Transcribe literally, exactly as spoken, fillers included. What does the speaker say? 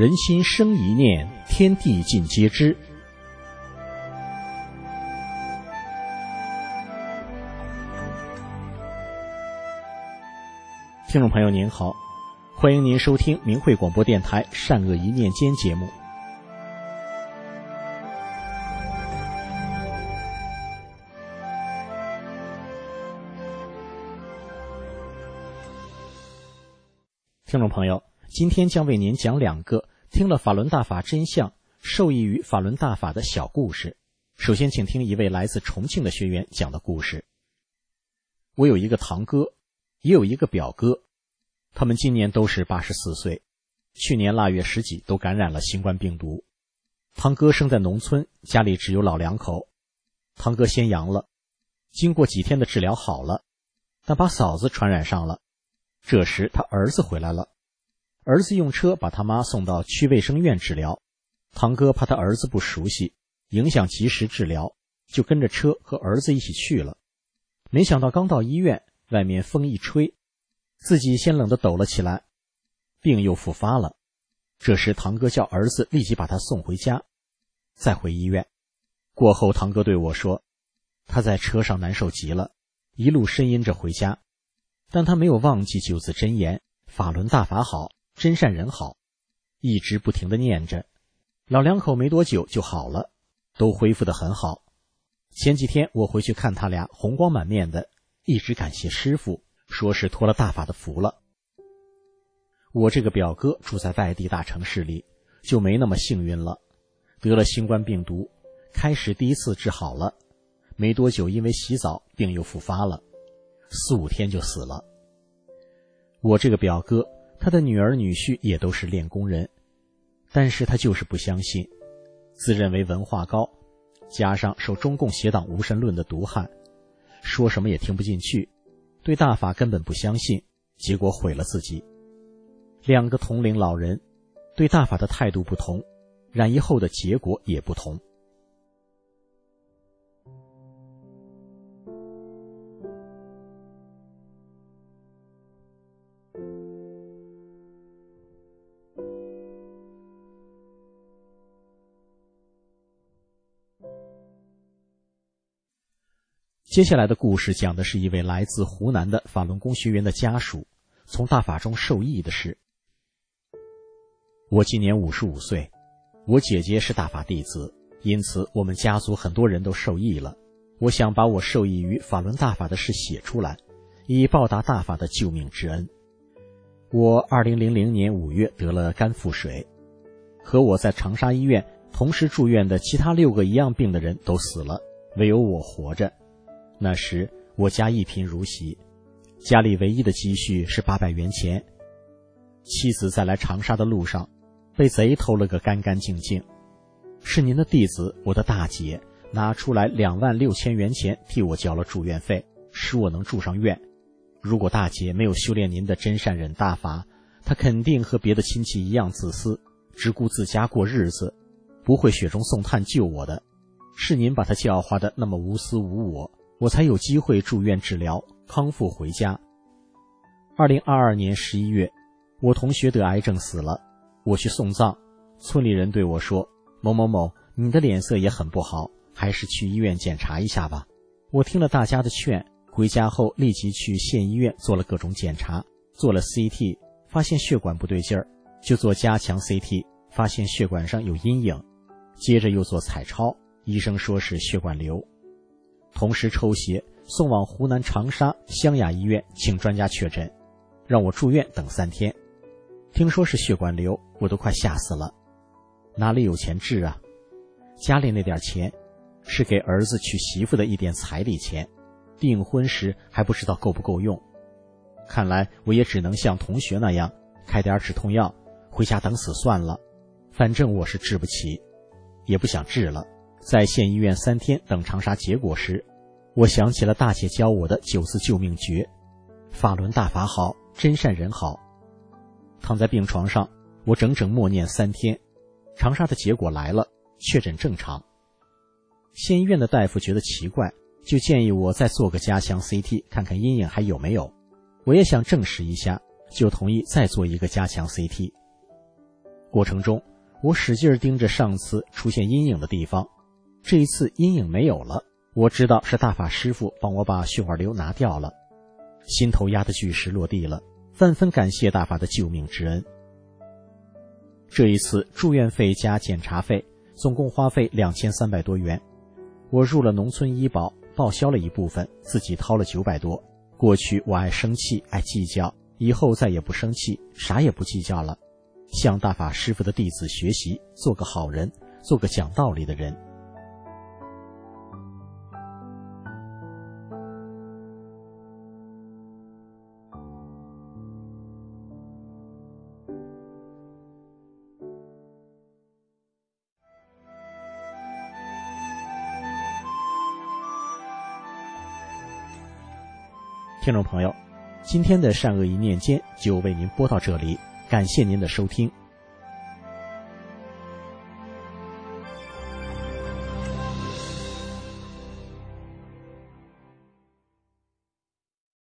人心生一念，天地尽皆知。听众朋友您好，欢迎您收听明慧广播电台善恶一念间节目。听众朋友，今天将为您讲两个听了法轮大法真相，受益于法轮大法的小故事。首先请听一位来自重庆的学员讲的故事。我有一个堂哥，也有一个表哥，他们今年都是八十四岁，去年腊月十几都感染了新冠病毒。堂哥生在农村，家里只有老两口。堂哥先阳了，经过几天的治疗好了，但把嫂子传染上了。这时他儿子回来了，儿子用车把他妈送到区卫生院治疗。堂哥怕他儿子不熟悉，影响及时治疗，就跟着车和儿子一起去了。没想到刚到医院，外面风一吹，自己先冷得抖了起来，病又复发了。这时堂哥叫儿子立即把他送回家，再回医院。过后堂哥对我说，他在车上难受极了，一路呻吟着回家，但他没有忘记九字真言，法轮大法好，真善人好，一直不停地念着。老两口没多久就好了，都恢复得很好。前几天我回去看他俩，红光满面的，一直感谢师父，说是托了大法的福了。我这个表哥住在外地大城市里，就没那么幸运了，得了新冠病毒，开始第一次治好了，没多久因为洗澡病又复发了，四五天就死了。我这个表哥，他的女儿女婿也都是练功人，但是他就是不相信，自认为文化高，加上受中共邪党无神论的毒害，说什么也听不进去，对大法根本不相信，结果毁了自己。两个同龄老人对大法的态度不同，染疫后的结果也不同。接下来的故事讲的是一位来自湖南的法轮功学员的家属从大法中受益的事。我今年五十五岁，我姐姐是大法弟子，因此我们家族很多人都受益了。我想把我受益于法轮大法的事写出来，以报答大法的救命之恩。我二零零零年五月得了肝腹水，和我在长沙医院同时住院的其他六个一样病的人都死了，唯有我活着。那时我家一贫如洗，家里唯一的积蓄是八百元钱。妻子在来长沙的路上被贼偷了个干干净净，是您的弟子，我的大姐拿出来两万六千元钱替我交了住院费，使我能住上院。如果大姐没有修炼您的真善忍大法，她肯定和别的亲戚一样自私，只顾自家过日子，不会雪中送炭救我的。是您把她教化的那么无私无我，我才有机会住院治疗，康复回家。二零二二年十一月，我同学得癌症死了，我去送葬，村里人对我说，某某某，你的脸色也很不好，还是去医院检查一下吧。我听了大家的劝，回家后立即去县医院做了各种检查，做了 C T， 发现血管不对劲儿，就做加强 C T， 发现血管上有阴影，接着又做彩超，医生说是血管瘤。同时抽血送往湖南长沙湘雅医院，请专家确诊，让我住院等三天。听说是血管瘤，我都快吓死了，哪里有钱治啊？家里那点钱是给儿子娶媳妇的一点彩礼钱，订婚时还不知道够不够用。看来我也只能像同学那样开点止痛药，回家等死算了，反正我是治不起，也不想治了。在县医院三天等长沙结果时，我想起了大姐教我的九字救命诀，法轮大法好，真善人好。躺在病床上，我整整默念三天，长沙的结果来了，确诊正常。县医院的大夫觉得奇怪，就建议我再做个加强 C T， 看看阴影还有没有。我也想证实一下，就同意再做一个加强 C T。 过程中，我使劲盯着上次出现阴影的地方，这一次阴影没有了，我知道是大法师父帮我把血管瘤拿掉了，心头压的巨石落地了，万分感谢大法的救命之恩。这一次住院费加检查费总共花费两千三百多元，我入了农村医保，报销了一部分，自己掏了九百多。过去我爱生气，爱计较，以后再也不生气，啥也不计较了，向大法师父的弟子学习，做个好人，做个讲道理的人。听众朋友，今天的善恶一念间就为您播到这里，感谢您的收听。